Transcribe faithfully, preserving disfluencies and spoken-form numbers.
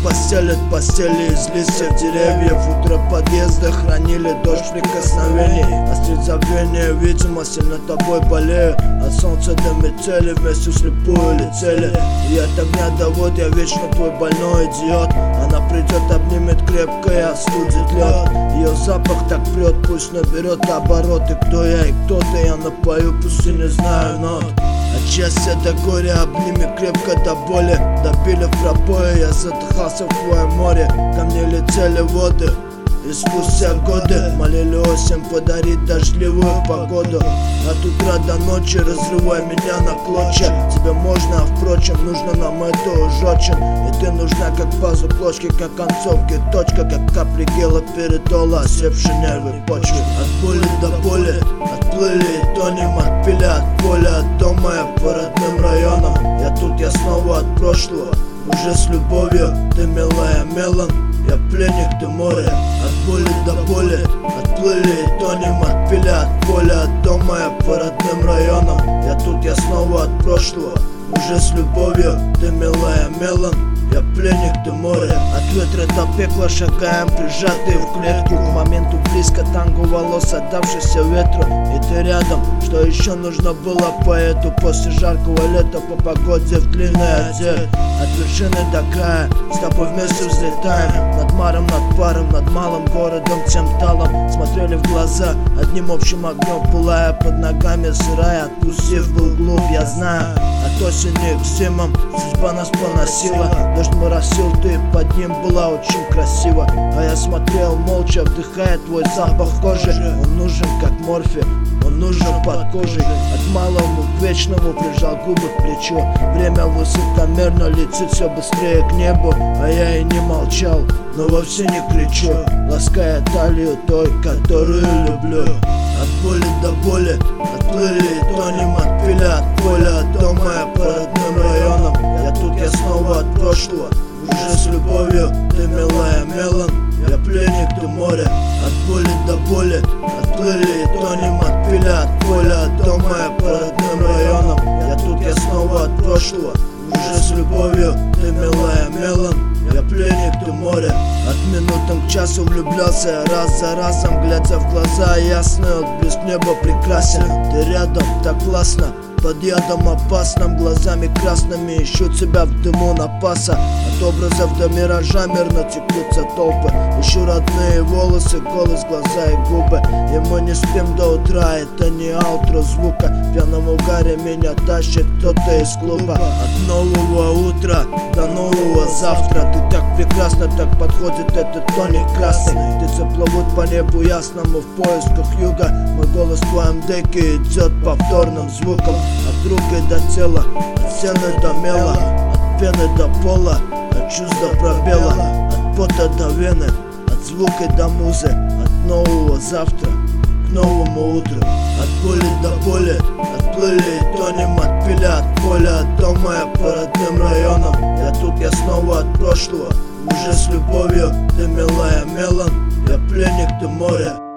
постелят постели из листьев деревьев. Утро подъезда хранили дождь прикосновений. Острит забвение, видимо, сильно тобой болею. От солнца до метели вместе вслепую летели. И от огня до вод я вечно твой больной идиот. Она придет, обнимет крепко и остудит лед. Ее запах так прет, пусть наберет обороты. Кто я и кто ты, я напою, пусть и не знаю нот. От счастья до горя, обними крепко до боли. Добили в пробое, я задыхался в твоем море. Ко мне летели воды, и спустя годы молили осень подарить дождливую погоду. От утра до ночи разрывай меня на клочья. Тебе можно, а впрочем, нужно нам это уж очень. И ты нужна как пазу клочки, как концовки точка, как капли гела передола, осевшей нервы почвы. От боли до боли отплыли и тонем, отпили от поля, от дома я по родным районам. Я тут, я снова от прошлого, уже с любовью. Ты милая Мелан, я пленник, ты море. От боли до боли отплыли и тонем, отпили от поля, от дома я по родным районам. Я тут, я снова от прошлого, уже с любовью. Ты милая Мелан, я пленник, ты море. От ветра до пекла шагаем, прижатые в клетку. К моменту близко танго волос, отдавшийся ветру. И ты рядом, что еще нужно было поэту? После жаркого лета по погоде в длинный отель. От вершины до края с тобой вместе взлетаем. Над маром, над паром, над малым городом, тем талом. Смотрели в глаза, одним общим огнем пылая. Под ногами сырая, отпустив был глубь, я знаю. От осени к зимам судьба нас поносила. Дождь моросил, ты под ним была очень красиво. А я смотрел молча, вдыхая твой запах кожи. Он нужен как морфий, он нужен под кожей. От малому к вечному прижал губы к плечу. Время высокомерно летит все быстрее к небу. А я и не молчал, но вовсе не кричу, лаская талию той, которую люблю. От боли до боли отплыли и тонем, отпили от поля, от дома я по родным районам. Я тут, я снова от прошлого, уже с любовью. Ты милая Мелан, я пленник, ты море. От боли до боли отплыли и тонем, отпили от поля, от дома я по родным районам. Я тут, я снова от прошлого, уже с любовью. Ты милая Мелан, я пленник, ты море. От минутам к часу влюблялся я раз за разом, глядя в глаза ясные, отблеск неба прекрасен. Ты рядом, так классно, под ядом опасным, глазами красными ищу тебя в дыму напаса. От образов до миража мирно текутся толпы. Ищу родные волосы, голос, глаза и губы. И мы не спим до утра, это не аутро звука. В пьяном угаре меня тащит кто-то из клуба. От нового утра до нового завтра. Ты так прекрасна, так подходит этот тоник красный. Птицы плывут по небу ясному в поисках юга. Мой голос в твоем деке идет повторным звуком. От руки до тела, от стены до мела, от пены до пола, от чувств до пробела, от пота до вены, от звука до музы, от нового завтра к новому утру. От боли до боли отплыли и тонем, отпили от поля, от дома я по родным районам. Я тут, я снова от прошлого, уже с любовью. Ты милая Мелан, я пленник, ты море.